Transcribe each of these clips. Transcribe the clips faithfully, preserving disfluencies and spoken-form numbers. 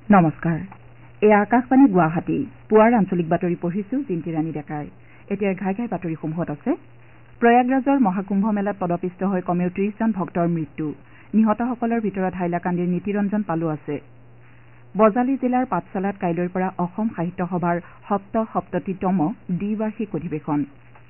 নমস্কাৰ এই আকাশবাণী গুৱাহাটী পুৱাৰ আঞ্চলিক বাতৰি পঢ়িছো জিন্তি ৰাণী ডেকাই এতিয়া ঘাই ঘাই বাতৰিসমূহত আছে প্ৰয়াগৰাজৰ মহাকুম্ভ মেলাত পদপিষ্ট হৈ কমেও ত্ৰিশ জন ভক্তৰ মৃত্যু নিহতসকলৰ ভিতৰত হাইলাকান্দিৰ নীতিৰঞ্জন পালো আছে বজালী জিলাৰ পাঠশালাত কাইলৈৰ পৰা অসম সাহিত্য সভাৰ সপ্ত সপ্ততিতম দ্বিবাৰ্ষিক অধিৱেশন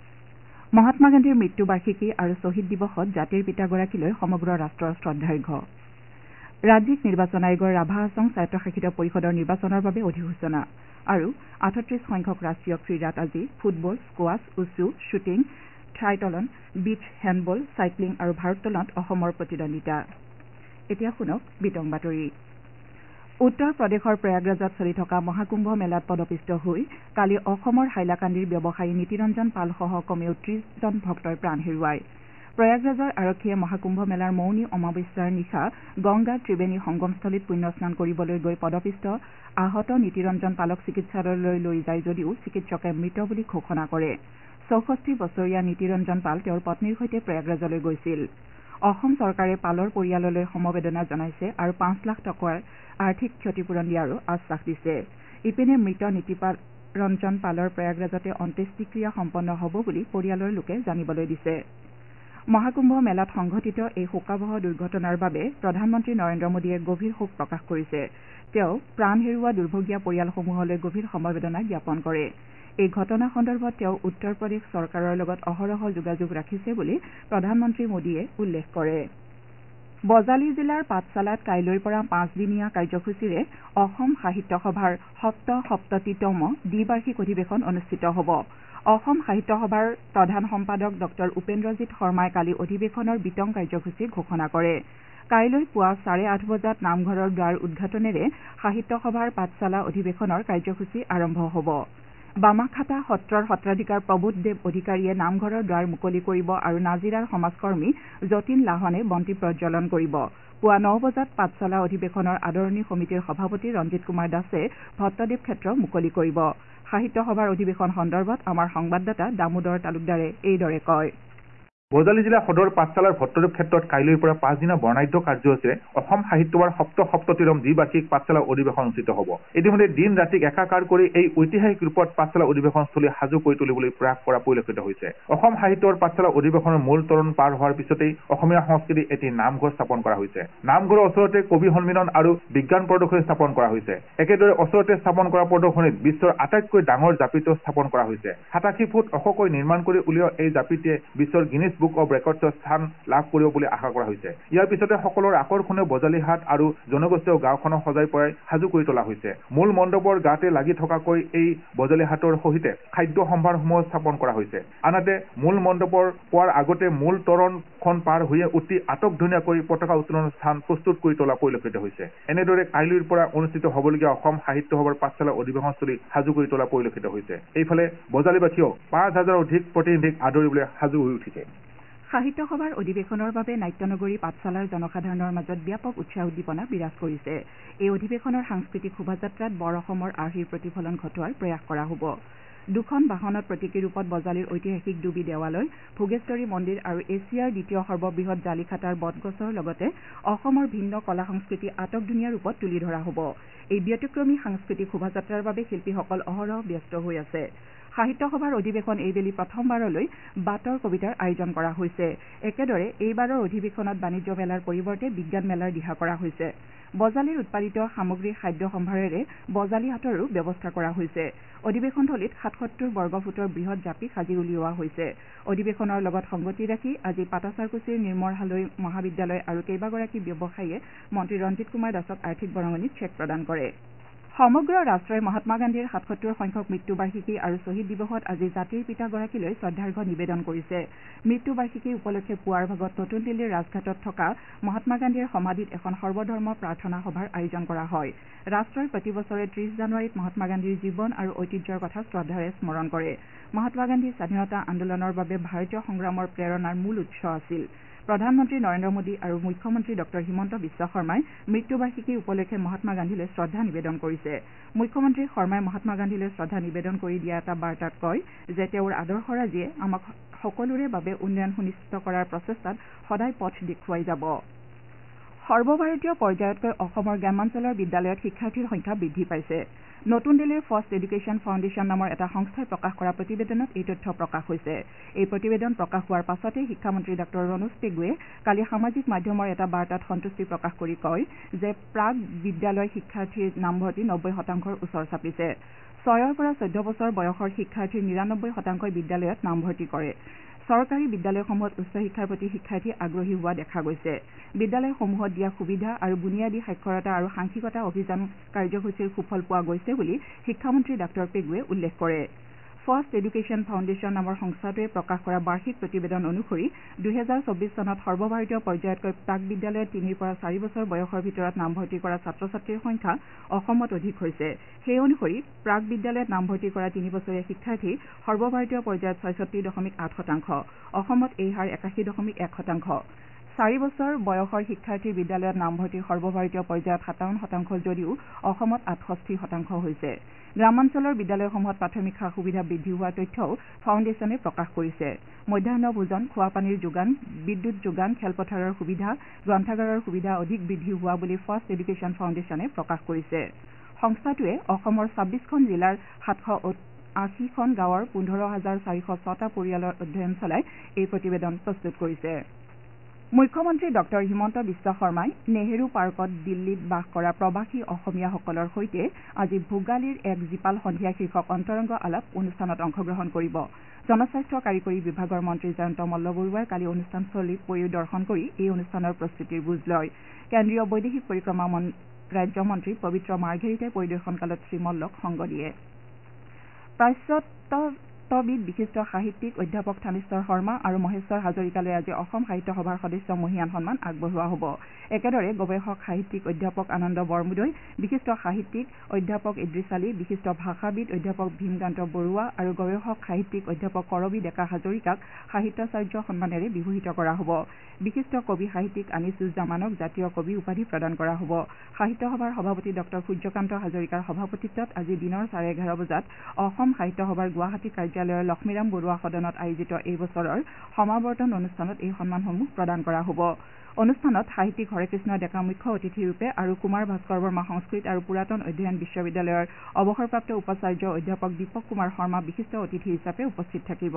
মহাত্মা গান্ধীৰ মৃত্যু বাৰ্ষিকী আৰু শ্বহীদ দিৱসত জাতিৰ পিতাগৰাকীলৈ সমগ্ৰ ৰাষ্ট্ৰৰ শ্ৰদ্ধাৰ্ঘ্য ৰাজ্যিক নিৰ্বাচন আয়োগৰ ৰাভা আছং স্বায়ত্তশাসিত পৰিষদৰ নিৰ্বাচনৰ বাবে অধিসূচনা আৰু আঠত্ৰিশ সংখ্যক ৰাষ্ট্ৰীয় ক্ৰীড়াত আজি football squash wushu shooting triathlon beach handball cycling আৰু ভাৰোত্তোলনত অসমৰ প্ৰতিদ্বন্দ্বিতা এতিয়া শুনক বিতং বাতৰি উত্তৰ প্ৰদেশৰ প্ৰয়াগৰাজত চলি থকা মহাকুম্ভ মেলাত পদপিষ্ট হৈ কালি অসমৰ হাইলাকান্দিৰ ব্যৱসায়ী নীতিৰঞ্জন পালসহ কমেও ত্ৰিশজন ভক্তই প্ৰাণ হেৰুৱায় প্ৰয়াগৰাজৰ আৰক্ষীয়ে মহাকুম্ভ মেলাৰ মৌনী অমাৱস্যাৰ নিশা গংগা ত্ৰিবেণী সংগমস্থলীত পুণ্যস্নান কৰিবলৈ গৈ পদপিষ্ট আহত নীতিৰঞ্জন পালক চিকিৎসালয়লৈ লৈ যায় যদিও চিকিৎসকে মৃত বুলি ঘোষণা কৰে চৌষষ্ঠি বছৰীয়া নীতিৰঞ্জন পাল তেওঁৰ পত্নীৰ সৈতে প্ৰয়াগৰাজলৈ গৈছিল অসম চৰকাৰে পালৰ পৰিয়াললৈ সমবেদনা জনাইছে আৰু পাঁচ লাখ টকাৰ আৰ্থিক ক্ষতিপূৰণ দিয়াৰো আশ্বাস দিছে ইপিনে মৃত নীতিৰঞ্জন পালৰ প্ৰয়াগৰাজতে অন্ত্যেষ্টিক্ৰিয়া সম্পন্ন হ'ব বুলি পৰিয়ালৰ লোকে জানিবলৈ দিছে মহাকুম্ভ মেলাত সংঘটিত এই শোকাবহ দুৰ্ঘটনাৰ বাবে প্ৰধানমন্ত্ৰী নৰেন্দ্ৰ মোদীয়ে গভীৰ শোক প্ৰকাশ কৰিছে তেওঁ প্ৰাণ হেৰুওৱা দুৰ্ভগীয়া পৰিয়ালসমূহলৈ গভীৰ সমবেদনা জ্ঞাপন কৰে এই ঘটনা সন্দৰ্ভত তেওঁ উত্তৰ প্ৰদেশ চৰকাৰৰ লগত অহৰহ যোগাযোগ ৰাখিছে বুলি প্ৰধানমন্ত্ৰী মোদীয়ে উল্লেখ কৰে বজালী জিলাৰ পাঠশালাত কাইলৈৰ পৰা পাঁচদিনীয়া কাৰ্যসূচীৰে অসম সাহিত্য সভাৰ সপ্ত সপ্ততিতম দ্বিবাৰ্ষিক অধিৱেশন অনুষ্ঠিত হ'ব অসম সাহিত্য সভাৰ প্ৰধান সম্পাদক ডক্টৰ উপেন্দ্ৰজিৎ শৰ্মাই কালি অধিৱেশনৰ বিতং কাৰ্যসূচী ঘোষণা কৰে কাইলৈ পুৱা চাৰে আঠ বজাত নামঘৰৰ দ্বাৰ উদ্ঘাটনেৰে সাহিত্য সভাৰ পাঠশালা অধিৱেশনৰ কাৰ্যসূচী আৰম্ভ হ'ব বামাখাতা সত্ৰৰ সত্ৰাধিকাৰ প্ৰভুতদেৱ অধিকাৰীয়ে নামঘৰৰ দ্বাৰ মুকলি কৰিব আৰু নাজিৰাৰ সমাজকৰ্মী যতীন লাহনে বন্তি প্ৰজ্বলন কৰিব পুৱা ন বজাত পাঠশালা অধিৱেশনৰ আদৰণি সমিতিৰ সভাপতি ৰঞ্জিত কুমাৰ দাসে ভট্টদেৱ ক্ষেত্ৰ মুকলি কৰিব সাহিত্য সভাৰ অধিৱেশন সন্দৰ্ভত আমাৰ সংবাদদাতা দামোদৰ তালুকদাৰে এইদৰে কয় বজালী জিলা সদৰ পাঠশালাৰ ভট্টদেৱ ক্ষেত্ৰত কাইলৈৰ পৰা পাঁচদিনীয়া বৰ্ণাঢ্য কাৰ্যসূচীৰে অসম সাহিত্য সভাৰ সপ্ত সপ্ততিতম দ্বিবাৰ্ষিক পাঠশালা অধিৱেশন অনুষ্ঠিত হ'ব ইতিমধ্যে দিন ৰাতিক একাকাৰ কৰি এই ঐতিহাসিক ৰূপত পাঠশালা অধিৱেশনস্থলী সাজু কৰি তুলিবলৈ প্ৰয়াস কৰা পৰিলক্ষিত হৈছে অসম সাহিত্যৰ পাঠশালা অধিৱেশনৰ মূল তৰণ পাৰ হোৱাৰ পিছতেই অসমীয়া সংস্কৃতি এটি নামঘৰ স্থাপন কৰা হৈছে নামঘৰৰ ওচৰতে কবি সন্মিলন আৰু বিজ্ঞান প্ৰদৰ্শনী স্থাপন কৰা হৈছে একেদৰে ওচৰতে স্থাপন কৰা প্ৰদৰ্শনীত বিশ্বৰ আটাইতকৈ ডাঙৰ জাপিটো স্থাপন কৰা হৈছে সাতাশী ফুট ওখকৈ নিৰ্মাণ কৰি উলিওৱা এই জাপিটিয়ে বিশ্বৰ গিনিছ বুক অব ৰেকৰ্ডছৰ স্থান লাভ কৰিব বুলি আশা কৰা হৈছে ইয়াৰ পিছতে সকলোৰ আকৰ্ষণীয় বজালীহাট আৰু জনগোষ্ঠীয় গাঁওখনক সজাই পৰাই সাজু কৰি তোলা হৈছে মূল মণ্ডপৰ গাতে লাগি থকাকৈ এই বজালীহাটৰ সহিতে খাদ্য সম্ভাৰসমূহ স্থাপন কৰা হৈছে আনহাতে মূল মণ্ডপৰ পোৱাৰ আগতে মূল তৰণখন পাৰ হৈয়ে অতি আটকধুনীয়াকৈ পতাকা উত্তোলনৰ স্থান প্ৰস্তুত কৰি তোলা পৰিলক্ষিত হৈছে এনেদৰে কাইলৈৰ পৰা অনুষ্ঠিত হ'বলগীয়া অসম সাহিত্য সভাৰ পাঠশালা অধিৱেশনস্থলী সাজু কৰি তোলা পৰিলক্ষিত হৈছে এইফালে বজালীবাসীয়েও পাঁচ হাজাৰৰ অধিক প্ৰতিনিধিক আদৰিবলৈ সাজু হৈ উঠিছে সাহিত্য সভাৰ অধিৱেশনৰ বাবে নাট্যনগৰী পাঠশালাৰ জনসাধাৰণৰ মাজত ব্যাপক উৎসাহ উদ্দীপনা বিৰাজ কৰিছে এই অধিৱেশনৰ সাংস্কৃতিক শোভাযাত্ৰাত বৰ অসমৰ আৰ্হিৰ প্ৰতিফলন ঘটোৱাৰ প্ৰয়াস কৰা হ'ব দুখন বাহনত প্ৰতীকী ৰূপত বজালীৰ ঐতিহাসিক ডুবি দেৱালয় ভোগেশ্বৰী মন্দিৰ আৰু এছিয়াৰ দ্বিতীয় সৰ্ববৃহৎ জালিখাটাৰ বটগছৰ লগতে অসমৰ ভিন্ন কলা সংস্কৃতি আটকধুনীয়া ৰূপত তুলি ধৰা হ'ব এই ব্যতিক্ৰমী সাংস্কৃতিক শোভাযাত্ৰাৰ বাবে শিল্পীসকল অহৰহ ব্যস্ত হৈ আছে সাহিত্য সভাৰ অধিৱেশন এইবেলি প্ৰথমবাৰলৈ বাটৰ কবিতাৰ আয়োজন কৰা হৈছে একেদৰে এইবাৰৰ অধিৱেশনত বাণিজ্য মেলাৰ পৰিৱৰ্তে বিজ্ঞান মেলাৰ দিহা কৰা হৈছে বজালীৰ উৎপাদিত সামগ্ৰী খাদ্য সম্ভাৰেৰে বজালী হাটৰো ব্যৱস্থা কৰা হৈছে অধিৱেশনথলীত সাতসত্তৰ বৰ্গফুটৰ বৃহৎ জাপি সাজি উলিওৱা হৈছে অধিৱেশনৰ লগত সংগতি ৰাখি আজি পাটাচাৰকুছিৰ নিৰ্মৰ হালৈ মহাবিদ্যালয় আৰু কেইবাগৰাকী ব্যৱসায়ীয়ে মন্ত্ৰী ৰঞ্জিত কুমাৰ দাসক আৰ্থিক বৰঙণিত চেক প্ৰদান কৰে সমগ্ৰ ৰাষ্ট্ৰই মহাত্মা গান্ধীৰ সাতসত্তৰ সংখ্যক মৃত্যুবাৰ্ষিকী আৰু শ্বহীদ দিৱসত আজি জাতিৰ পিতাগৰাকীলৈ শ্ৰদ্ধাৰ্ঘ্য নিবেদন কৰিছে মৃত্যুবাৰ্ষিকী উপলক্ষে পুৱাৰ ভাগত নতুন দিল্লীৰ ৰাজঘাটত থকা মহাত্মা গান্ধীৰ সমাধিত এখন সৰ্বধৰ্ম প্ৰাৰ্থনা সভাৰ আয়োজন কৰা হয় ৰাষ্ট্ৰই প্ৰতি বছৰে ত্ৰিশ জানুৱাৰীত মহাত্মা গান্ধীৰ জীৱন আৰু ঐতিহ্যৰ কথা শ্ৰদ্ধাৰে স্মৰণ কৰে মহাত্মা গান্ধী স্বাধীনতা আন্দোলনৰ বাবে ভাৰতীয় সংগ্ৰামৰ প্ৰেৰণাৰ মূল উৎস আছিল প্ৰধানমন্ত্ৰী নৰেন্দ্ৰ মোদী আৰু মুখ্যমন্ত্ৰী ডক্টৰ হিমন্ত বিশ্ব শৰ্মাই মৃত্যুবাৰ্ষিকী উপলক্ষে মহাত্মা গান্ধীলৈ শ্ৰদ্ধা নিবেদন কৰিছে মুখ্যমন্ত্ৰী শৰ্মাই মহাত্মা গান্ধীলৈ শ্ৰদ্ধা নিবেদন কৰি দিয়া এটা বাৰ্তাত কয় যে তেওঁৰ আদৰ্শৰাজিয়ে আমাক সকলোৰে বাবে উন্নয়ন সুনিশ্চিত কৰাৰ প্ৰচেষ্টাত সদায় পথ দেখুৱাই যাব সৰ্বভাৰতীয় পৰ্যায়তকৈ অসমৰ গ্ৰামাঞ্চলৰ বিদ্যালয়ত শিক্ষাৰ্থীৰ সংখ্যা বৃদ্ধি পাইছে। নতুন দিল্লীৰ ফাৰ্ষ্ট এডুকেশ্যন ফাউণ্ডেশ্যন নামৰ এটা সংস্থাই প্ৰকাশ কৰা প্ৰতিবেদনত এই তথ্য প্ৰকাশ হৈছে। এই প্ৰতিবেদন প্ৰকাশ হোৱাৰ পাছতে শিক্ষামন্ত্ৰী ডাঃ ৰণোজ পেগুৱে কালি সামাজিক মাধ্যমৰ এটা বাৰ্তাত সন্তুষ্টি প্ৰকাশ কৰি কয় যে প্ৰাক বিদ্যালয় শিক্ষাৰ্থীৰ নামভৰ্তি নব্বৈ শতাংশৰ ওচৰ চাপিছে। ছয়ৰ পৰা চৈধ্য বছৰ বয়সৰ শিক্ষাৰ্থীৰ নিৰানব্বৈ শতাংশই বিদ্যালয়ত নামভৰ্তি কৰে। চৰকাৰী বিদ্যালয়সমূহত উচ্চ শিক্ষাৰ প্ৰতি শিক্ষাৰ্থী আগ্ৰহী হোৱা দেখা গৈছে। বিদ্যালয়সমূহত দিয়া সুবিধা আৰু বুনিয়াদী সাক্ষৰতা আৰু সাংখ্যিকতা অভিযান কাৰ্যসূচীৰ সুফল পোৱা গৈছে বুলি শিক্ষামন্ত্ৰী ডাঃ পেগুৱে উল্লেখ কৰে। ফাৰ্ষ্ট এডুকেশ্যন ফাউণ্ডেশ্যন নামৰ সংস্থাটোৱে প্ৰকাশ কৰা বাৰ্ষিক প্ৰতিবেদন অনুসৰি দুহেজাৰ চৌবিশ চনত সৰ্বভাৰতীয় পৰ্যায়তকৈ প্ৰাক বিদ্যালয়ত তিনিৰ পৰা চাৰি বছৰ বয়সৰ ভিতৰত নামভৰ্তি কৰা ছাত্ৰ ছাত্ৰীৰ সংখ্যা অসমত অধিক হৈছে। সেই অনুসৰি প্ৰাক বিদ্যালয়ত নামভৰ্তি কৰা তিনি বছৰীয়া শিক্ষাৰ্থী সৰ্বভাৰতীয় পৰ্যায়ত ছয়ষষ্ঠি দশমিক আঠ শতাংশ, অসমত এই হাৰ একাশী দশমিক এক শতাংশ। চাৰি বছৰ বয়সৰ শিক্ষাৰ্থীৰ বিদ্যালয়ত নামভৰ্তি সৰ্বভাৰতীয় পৰ্যায়ত সাতাৱন্ন শতাংশ যদিও অসমত আঠষষ্ঠি শতাংশ হৈছে। গ্ৰামাঞ্চলৰ বিদ্যালয়সমূহত প্ৰাথমিক সা সুবিধা বৃদ্ধি হোৱাৰ তথ্যও ফাউণ্ডেশ্যনে প্ৰকাশ কৰিছে। মধ্যাহ্ন ভোজন, খোৱাপানীৰ যোগান, বিদ্যুৎ যোগান, খেলপথাৰৰ সুবিধা, গ্ৰন্থাগাৰৰ সুবিধা অধিক বৃদ্ধি হোৱা বুলি ফাৰ্ষ্ট এডুকেশ্যন ফাউণ্ডেশ্যনে প্ৰকাশ কৰিছে। সংস্থাটোৱে অসমৰ ছাব্বিছখন জিলাৰ সাতশ আশীখন গাঁৱৰ পোন্ধৰ হাজাৰ চাৰিশ ছটা পৰিয়ালৰ অধ্যয়ন চলাই এই প্ৰতিবেদন প্ৰস্তুত কৰিছে। মুখ্যমন্ত্ৰী ডঃ হিমন্ত বিশ্ব শৰ্মাই নেহৰু পাৰ্কত দিল্লীত বাস কৰা প্ৰৱাসী অসমীয়াসকলৰ সৈতে আজি ভোগালীৰ এক জীপাল সন্ধিয়া শীৰ্ষক অন্তৰংগ আলাপ অনুষ্ঠানত অংশগ্ৰহণ কৰিব। জনস্বাস্থ্য কাৰিকৰী বিভাগৰ মন্ত্ৰী জয়ন্ত মল্লবৰুৱাই কালি অনুষ্ঠানস্থলী পৰিদৰ্শন কৰি এই অনুষ্ঠানৰ প্ৰস্তুতিৰ বুজ লয়। কেন্দ্ৰীয় বৈদেশিক পৰিক্ৰমা ৰাজ্যমন্ত্ৰী পবিত্ৰ মাৰ্ঘেৰিটাই পৰিদৰ্শনকালত শ্ৰীমল্লক সংগ দিয়ে। প্ৰাচ্যতত্ত্ববিদ বিশিষ্ট সাহিত্যিক অধ্যাপক থানেশ্বৰ শৰ্মা আৰু মহেশ্বৰ হাজৰিকালৈ আজি অসম সাহিত্য সভাৰ সদস্য মহীয়ান সন্মান আগবঢ়োৱা হ'ব। একেদৰে গৱেষক সাহিত্যিক অধ্যাপক আনন্দ বৰমুদৈ, বিশিষ্ট সাহিত্যিক অধ্যাপক ইদ্ৰিছ আলী, বিশিষ্ট ভাষাবিদ অধ্যাপক ভীমকান্ত বৰুৱা আৰু গৱেষক সাহিত্যিক অধ্যাপক কৰবী ডেকা হাজৰিকাক সাহিত্যাচাৰ্য সন্মানেৰে বিভূষিত কৰা হ'ব। বিশিষ্ট কবি সাহিত্যিক আনিছুজ্জামানক জাতীয় কবি উপাধি প্ৰদান কৰা হ'ব। সাহিত্য সভাৰ সভাপতি ডঃ সূৰ্যকান্ত হাজৰিকাৰ সভাপতিত্বত আজি দিনৰ চাৰে এঘাৰ বজাত অসম সাহিত্য সভাৰ গুৱাহাটী কাৰ্যালয়ৰ লক্ষ্মীৰাম বৰুৱা সদনত আয়োজিত এই বছৰৰ সমাৱৰ্তন অনুষ্ঠানত এই সন্মানসমূহ প্ৰদান কৰা হ'ব। অনুষ্ঠানত সাহিত্যিক হৰেকৃষ্ণ ডেকা মুখ্য অতিথিৰূপে আৰু কুমাৰ ভাস্কৰ বৰ্মা সংস্কৃত আৰু পুৰাতন অধ্যয়ন বিশ্ববিদ্যালয়ৰ অৱসৰপ্ৰাপ্ত উপাচাৰ্য অধ্যাপক দীপক কুমাৰ শৰ্মা বিশিষ্ট অতিথি হিচাপে উপস্থিত থাকিব।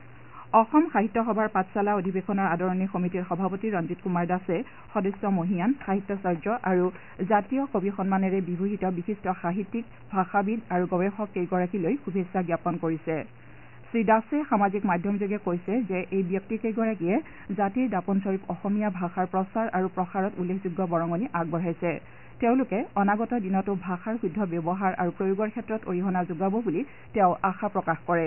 অসম সাহিত্য সভাৰ পাঠশালা অধিৱেশনৰ আদৰণি সমিতিৰ সভাপতি ৰঞ্জিত কুমাৰ দাসে সদস্য মহীয়ান, সাহিত্যাচাৰ্য আৰু জাতীয় কবি সন্মানেৰে বিভূষিত বিশিষ্ট সাহিত্যিক, ভাষাবিদ আৰু গৱেষক কেইগৰাকীলৈ শুভেচ্ছা জ্ঞাপন কৰিছে। শ্ৰীদাসে সামাজিক মাধ্যমযোগে কৈছে যে এই ব্যক্তিকেইগৰাকীয়ে জাতিৰ দাপোনস্বৰূপ অসমীয়া ভাষাৰ প্ৰচাৰ আৰু প্ৰসাৰত উল্লেখযোগ্য বৰঙণি আগবঢ়াইছে। তেওঁলোকে অনাগত দিনতো ভাষাৰ শুদ্ধ ব্যৱহাৰ আৰু প্ৰয়োগৰ ক্ষেত্ৰত অৰিহণা যোগাব বুলি তেওঁ আশা প্ৰকাশ কৰে।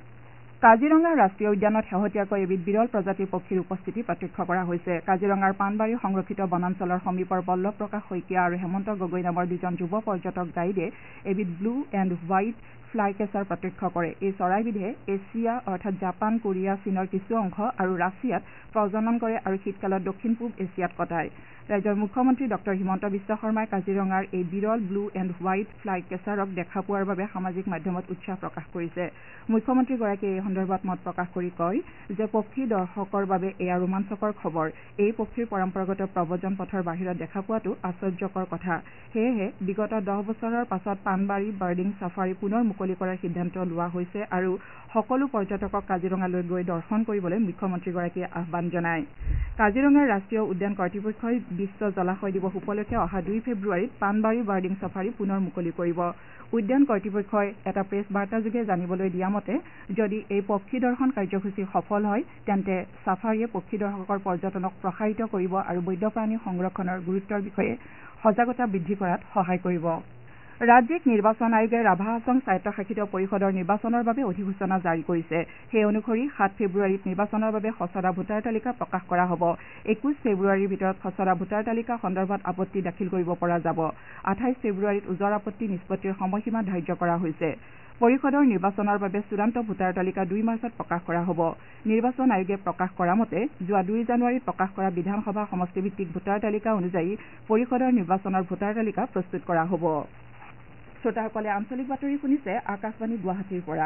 কাজিৰঙা ৰাষ্ট্ৰীয় উদ্যানত শেহতীয়াকৈ এবিধ বিৰল প্ৰজাতিৰ পক্ষীৰ উপস্থিতি প্ৰত্যক্ষ কৰা হৈছে। কাজিৰঙাৰ পাণবাৰী সংৰক্ষিত বনাঞ্চলৰ সমীপৰ বল্লভ প্ৰকাশ শইকীয়া আৰু হেমন্ত গগৈ নামৰ দুজন যুৱ পৰ্যটক গাইডে এবিধ blue and white flycatcher প্ৰত্যক্ষ কৰে। এই চৰাইবিধে এছিয়া অৰ্থাৎ জাপান, কোৰিয়া, চীনৰ কিছু অংশ আৰু ৰাছিয়াত প্ৰজনন কৰে আৰু শীতকালত দক্ষিণ পূব এছিয়াত কটায়। ৰাজ্যৰ মুখ্যমন্ত্ৰী ডঃ হিমন্ত বিশ্ব শৰ্মাই কাজিৰঙাৰ এই বিৰল ব্লু এণ্ড হোৱাইট ফ্লাই কেচাৰক দেখা পোৱাৰ বাবে সামাজিক মাধ্যমত উৎসাহ প্ৰকাশ কৰিছে। মুখ্যমন্ত্ৰীগৰাকীয়ে এই সন্দৰ্ভত মত প্ৰকাশ কৰি কয় যে পক্ষী দৰ্শকৰ বাবে এয়া ৰোমাঞ্চকৰ খবৰ। এই পক্ষীৰ পৰম্পৰাগত প্ৰব্ৰজন পথৰ বাহিৰত দেখা পোৱাটো আশ্চৰ্যকৰ কথা। সেয়েহে বিগত দহ বছৰৰ পাছত পাণবাৰী বাৰ্ডিং ছাফাৰী পুনৰ মুকলি কৰাৰ সিদ্ধান্ত লোৱা হৈছে আৰু সকলো পৰ্যটকক কাজিৰঙালৈ গৈ দৰ্শন কৰিবলৈ মুখ্যমন্ত্ৰীগৰাকীয়ে আহ্বান জনায়। কাজিৰঙাৰ ৰাষ্ট্ৰীয় উদ্যান কৰ্তৃপক্ষই বিশ্ব জলাশয় দিৱস উপলক্ষে অহা দুই ফেব্ৰুৱাৰীত পাণবাৰী বাৰ্ডিং ছাফাৰী পুনৰ মুকলি কৰিব। উদ্যান কৰ্তৃপক্ষই এটা প্ৰেছ বাৰ্তাযোগে জানিবলৈ দিয়া মতে যদি এই পক্ষী দৰ্শন কাৰ্যসূচী সফল হয় তেন্তে ছাফাৰীয়ে পক্ষী দৰ্শকৰ পৰ্যটনক প্ৰসাৰিত কৰিব আৰু বন্যপ্ৰাণী সংৰক্ষণৰ গুৰুত্বৰ বিষয়ে সজাগতা বৃদ্ধি কৰাত সহায় কৰিব। ৰাজ্যিক নিৰ্বাচন আয়োগে ৰাভা হাছং স্বায়ত্তশাসিত পৰিষদৰ নিৰ্বাচনৰ বাবে অধিসূচনা জাৰি কৰিছে। সেই অনুসৰি সাত ফেব্ৰুৱাৰীত নিৰ্বাচনৰ বাবে খচৰা ভোটাৰ তালিকা প্ৰকাশ কৰা হ'ব। একৈশ ফেব্ৰুৱাৰীৰ ভিতৰত খচৰা ভোটাৰ তালিকা সন্দৰ্ভত আপত্তি দাখিল কৰিব পৰা যাব। আঠাইশ ফেব্ৰুৱাৰীত ওজৰ আপত্তি নিষ্পত্তিৰ সময়সীমা ধাৰ্য কৰা হৈছে। পৰিষদৰ নিৰ্বাচনৰ বাবে চূড়ান্ত ভোটাৰ তালিকা দুই মাৰ্চত প্ৰকাশ কৰা হ'ব। নিৰ্বাচন আয়োগে প্ৰকাশ কৰা মতে যোৱা দুই জানুৱাৰীত প্ৰকাশ কৰা বিধানসভা সমষ্টিভিত্তিক ভোটাৰ তালিকা অনুযায়ী পৰিষদৰ নিৰ্বাচনৰ ভোটাৰ তালিকা প্ৰস্তুত কৰা হ'ব। শ্ৰোতাসকলে আঞ্চলিক বাতৰি শুনিছে আকাশবাণী গুৱাহাটীৰ পৰা।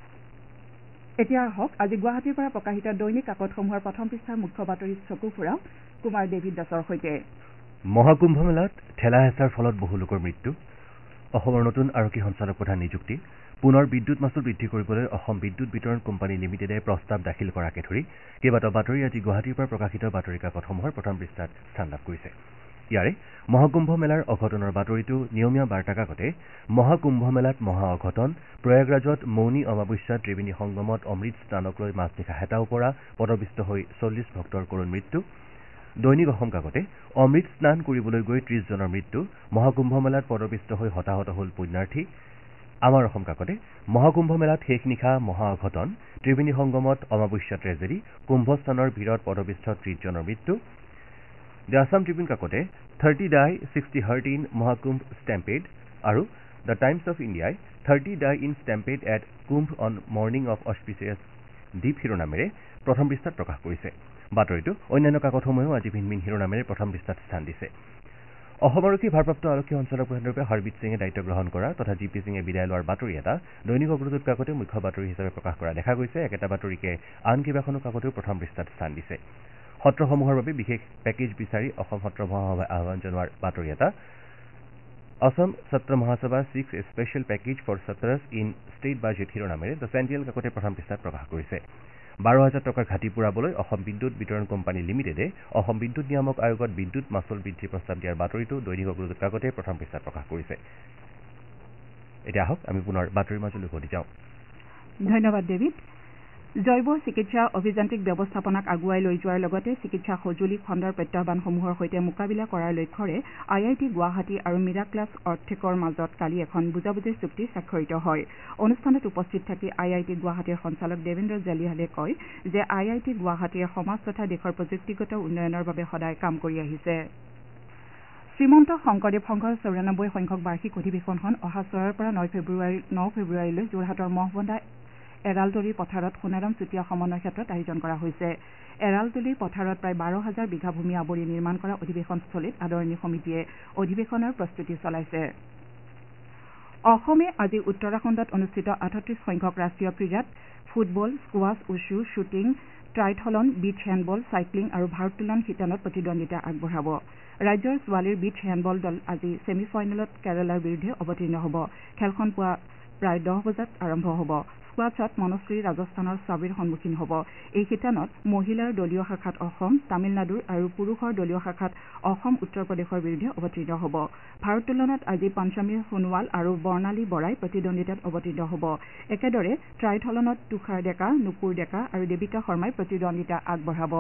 এতিয়া আহক আজি গুৱাহাটীৰ পৰা প্ৰকাশিত দৈনিক কাকতসমূহৰ প্ৰথম পৃষ্ঠাৰ মুখ্য বাতৰিত চকু ফুৰাওঁ কুমাৰ ডেভিড দাসৰ সৈতে। মহাকুম্ভ মেলাত ঠেলা হেঁচাৰ ফলত বহু লোকৰ মৃত্যু অসমৰ নতুন আৰক্ষী সঞ্চালক প্ৰধান নিযুক্তি পুনৰ বিদ্যুৎ মাচুল বৃদ্ধি কৰিবলৈ অসম বিদ্যুৎ বিতৰণ কোম্পানী লিমিটেডে প্ৰস্তাৱ দাখিল কৰাকে ধৰি কেইবাটাও বাতৰি আজি গুৱাহাটীৰ পৰা প্ৰকাশিত বাতৰি কাকতসমূহৰ প্ৰথম পৃষ্ঠাত স্থান লাভ কৰিছে। ইয়াৰে মহাকুম্ভ মেলাৰ অঘটনৰ বাতৰিটো নিয়মীয়া বাৰ্তা কাকতে মহাকুম্ভ মেলাত মহা অঘটন প্ৰয়াগৰাজত মৌনী অমাৱস্যা ত্ৰিবেণী সংগমত অমৃত স্নানক লৈ মাজনিশা হেতাও পৰা পদপিষ্ট হৈ চল্লিছ ভক্তৰ কৰুণ মৃত্যু দৈনিক অসম কাকতে অমৃত স্নান কৰিবলৈ গৈ ত্ৰিশ জনৰ মৃত্যু মহাকুম্ভ মেলাত পদপিষ্ট হৈ হতাহত হল পুণ্যাৰ্থী আমাৰ অসম কাকতে মহাকুম্ভ মেলাত শেষ নিশা মহা অঘটন ত্ৰিবেণী সংগমত অমাৱস্যা ট্ৰেজেডি কুম্ভস্থানৰ ভিৰত পদপিষ্ট ত্ৰিশ জনৰ মৃত্যু দ্য আছাম ট্ৰিবিউন কাকতে thirty die sixty hurt in Mahakumbh stampede আৰু দ্য টাইমছ অফ ইণ্ডিয়াই thirty die in stampede at Kumbh on morning of auspicious দ্বীপ শিৰোনামেৰে প্ৰথম পৃষ্ঠাত প্ৰকাশ কৰিছে। বাতৰিটো অন্যান্য কাকতসমূহেও আজি ভিন ভিন শিৰোনামেৰে প্ৰথম পৃষ্ঠাত স্থান দিছে। অসম আৰক্ষী ভাৰপ্ৰাপ্ত আৰক্ষী সঞ্চালক প্ৰধানৰূপে হৰবীত সিঙে দায়িত্ব গ্ৰহণ কৰা তথা জি পি সিঙে বিদায় লোৱাৰ বাতৰি এটা দৈনিক অগ্ৰদূত কাকতে মুখ্য বাতৰি হিচাপে প্ৰকাশ কৰা দেখা গৈছে। একেটা বাতৰিকে আন কেইবাখনো কাকতেও প্ৰথম পৃষ্ঠাত স্থান দিছে। সত্ৰসমূহৰ বাবে বিশেষ পেকেজ বিচাৰি অসম সত্ৰ মহাসভাই আহ্বান জনোৱাৰ বাতৰি এটা Assam Satra Mahasabha seeks a special package for satras in state budget শিৰোনামেৰে দ্য চেণ্ট্ৰেল কাকতে প্ৰথম পৃষ্ঠাত প্ৰকাশ কৰিছে। বাৰ হাজাৰ টকাৰ ঘাটি পূৰাবলৈ অসম বিদ্যুৎ বিতৰণ কোম্পানী লিমিটেডে অসম বিদ্যুৎ নিয়ামক আয়োগত বিদ্যুৎ মাচুল বৃদ্ধি প্ৰস্তাৱ দিয়াৰ বাতৰিটো দৈনিক অগ্ৰদূত কাকতে প্ৰথম পৃষ্ঠাত প্ৰকাশ কৰিছে। এতিয়া আহক আমি পুনৰ বাতৰিৰ মাজলৈ উভতি যাওঁ। ধন্যবাদ ডেভিড। জৈৱ চিকিৎসা অভিযান্ত্ৰিক ব্যৱস্থাপনাক আগুৱাই লৈ যোৱাৰ লগতে চিকিৎসা সঁজুলি খণ্ডৰ প্ৰত্যাহ্বানসমূহৰ সৈতে মোকাবিলা কৰাৰ লক্ষ্যৰে আই আই টি গুৱাহাটী আৰু মিৰাক্লাছ অৰ্থেকৰ মাজত কালি এখন বুজাবুজিৰ চুক্তি স্বাক্ষৰিত হয়। অনুষ্ঠানত উপস্থিত থাকি আই আই টি গুৱাহাটীৰ সঞ্চালক দেৱেন্দ্ৰ জালিয়ালে কয় যে আই আই টি গুৱাহাটীয়ে সমাজ তথা দেশৰ প্ৰযুক্তিগত উন্নয়নৰ বাবে সদায় কাম কৰি আহিছে। শ্ৰীমন্ত শংকৰদেৱ সংঘৰ চৌৰানব্বৈ সংখ্যক বাৰ্ষিক অধিৱেশনখন অহা ছয়ৰ পৰা ন ফেব্ৰুৱাৰী ন ফেব্ৰুৱাৰীলৈ যোৰহাটৰ মহবন্দা এৰালতলীৰ পথাৰত সোণাৰাম চুতীয়া সমন্বয় ক্ষেত্ৰত আয়োজন কৰা হৈছে। এৰালতলীৰ পথাৰত প্ৰায় বাৰ হাজাৰ বিঘা ভূমি আৱৰি নিৰ্মাণ কৰা অধিৱেশনস্থলীত আদৰণি সমিতিয়ে অধিৱেশনৰ প্ৰস্তুতি চলাইছে। অসমে আজি উত্তৰাখণ্ডত অনুষ্ঠিত আঠত্ৰিশ সংখ্যক ৰাষ্ট্ৰীয় ক্ৰীড়াত football squash wushu shooting triathlon beach handball cycling আৰু ভাৰোত্তোলন শিতানত প্ৰতিদ্বন্দ্বিতা আগবঢ়াব। ৰাজ্যৰ ছোৱালীৰ বিচ হেণ্ডবল দল আজি ছেমি ফাইনেলত কেৰালাৰ বিৰুদ্ধে অৱতীৰ্ণ হ'ব। খেলখন পুৱা প্ৰায় দহ বজাত আৰম্ভ হ'ব। স্কোৱাছত মনশ্ৰী ৰাজস্থানৰ ছাবিৰ সন্মুখীন হ'ব। এই শিতানত মহিলাৰ দলীয় শাখাত অসম তামিলনাডুৰ আৰু পুৰুষৰ দলীয় শাখাত অসম উত্তৰ প্ৰদেশৰ বিৰুদ্ধে অৱতীৰ্ণ হ'ব। ভাৰোত্তোলনত আজি পঞ্চমী সোণোৱাল আৰু বৰ্ণালী বৰাই প্ৰতিদ্বন্দ্বিতাত অৱতীৰ্ণ হ'ব। একেদৰে ট্ৰাইথলনত তুষাৰ ডেকা নুপুৰ ডেকা আৰু দেৱিকা শৰ্মাই প্ৰতিদ্বন্দ্বিতা আগবঢ়াব।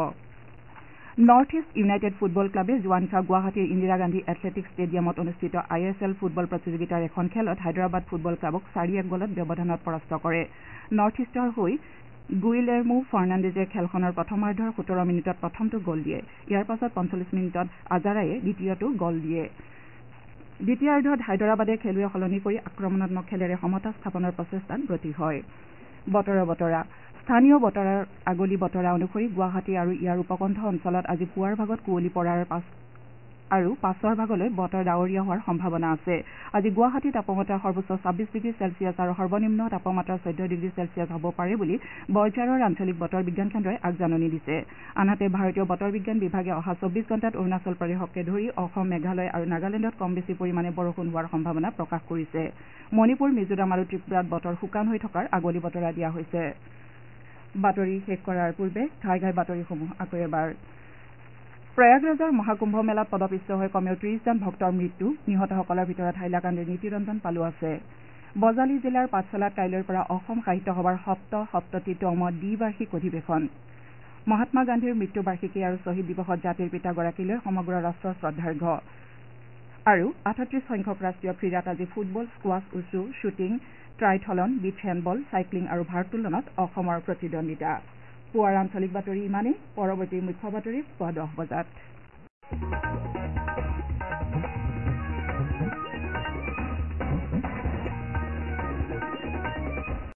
নৰ্থ ইষ্ট ইউনাইটেড ফুটবল ক্লাবে যোৱা নিশা গুৱাহাটীৰ ইন্দিৰা গান্ধী এথলেটিকছ ষ্টেডিয়ামত অনুষ্ঠিত আই এছ এল ফুটবল প্ৰতিযোগিতাৰ এখন খেলত হায়দৰাবাদ ফুটবল ক্লাবক চাৰি এক গলত ব্যৱধানত পৰাস্ত কৰে। নৰ্থ ইষ্টৰ হৈ গুইলেৰ্মো ফাৰ্ণাণ্ডেজে খেলখনৰ প্ৰথমাৰ্ধৰ সোতৰ মিনিটত প্ৰথমটো গ'ল দিয়ে। ইয়াৰ পাছত পঞ্চল্লিছ মিনিটত আজাৰায়ে দ্বিতীয়টো গ'ল দিয়ে। দ্বিতীয়াৰ্ধত হায়দৰাবাদে খেলুৱৈ সলনি কৰি আক্ৰমণাত্মক খেলেৰে সমতা স্থাপনৰ প্ৰচেষ্টাত ব্ৰতী হয়। বতৰৰ বতৰা স্থানীয় বতৰৰ আগলি বতৰা অনুসৰি গুৱাহাটী আৰু ইয়াৰ উপকণ্ঠ অঞ্চলত আজি পুৱাৰ ভাগত কুঁৱলী পৰাৰ পাছ আৰু পাছৰ ভাগলৈ বতৰ ডাৱৰীয়া হোৱাৰ সম্ভাৱনা আছে। আজি গুৱাহাটীৰ তাপমাত্ৰা সৰ্বোচ্চ ছাব্বিছ ডিগ্ৰী চেলছিয়াছ আৰু সৰ্বনিম্ন তাপমাত্ৰা চৈধ্য ডিগ্ৰী চেলছিয়াছ হ'ব পাৰে বুলি বৰঝাৰৰ আঞ্চলিক বতৰ বিজ্ঞান কেন্দ্ৰই আগজাননী দিছে। আনহাতে ভাৰতীয় বতৰ বিজ্ঞান বিভাগে অহা চৌব্বিছ ঘণ্টাত অৰুণাচল প্ৰদেশকে ধৰি অসম মেঘালয় আৰু নাগালেণ্ডত কম বেছি পৰিমাণে বৰষুণ হোৱাৰ সম্ভাৱনা প্ৰকাশ কৰিছে। মণিপুৰ মিজোৰাম আৰু ত্ৰিপুৰাত বতৰ শুকান হৈ থকাৰ আগলি বতৰা দিয়া হৈছে। বাতৰি শেষ কৰাৰ পূৰ্বে ঘাই ঘাই বাতৰিসমূহ আকৌ এবাৰ। প্ৰয়াগৰাজৰ মহাকুম্ভ মেলাত পদপিষ্ট হৈ কমেও ত্ৰিশজন ভক্তৰ মৃত্যু নিহতসকলৰ ভিতৰত হাইলাকান্দিৰ নীতিৰঞ্জন পালো আছে। বজালী জিলাৰ পাঠশালাত কাইলৈৰ পৰা অসম সাহিত্য সভাৰ সপ্ত সপ্ততিতম দ্বিবাৰ্ষিক অধিৱেশন। মহাত্মা গান্ধীৰ মৃত্যু বাৰ্ষিকী আৰু শ্বহীদ দিৱসত জাতিৰ পিতাগৰাকীলৈ সমগ্ৰ ৰাষ্ট্ৰৰ শ্ৰদ্ধাৰ্ঘ্য। আৰু আঠত্ৰিশ সংখ্যক ৰাষ্ট্ৰীয় ক্ৰীড়াত আজি football squash wushu shooting triathlon beach handball cycling আৰু ভাৰোত্তোলনত অসমৰ প্ৰতিদ্বন্দ্বিতা। পুৱাৰ আঞ্চলিক বাতৰি ইমানেই। পৰৱৰ্তী মুখ্য বাতৰি পুৱা দহ বজাত।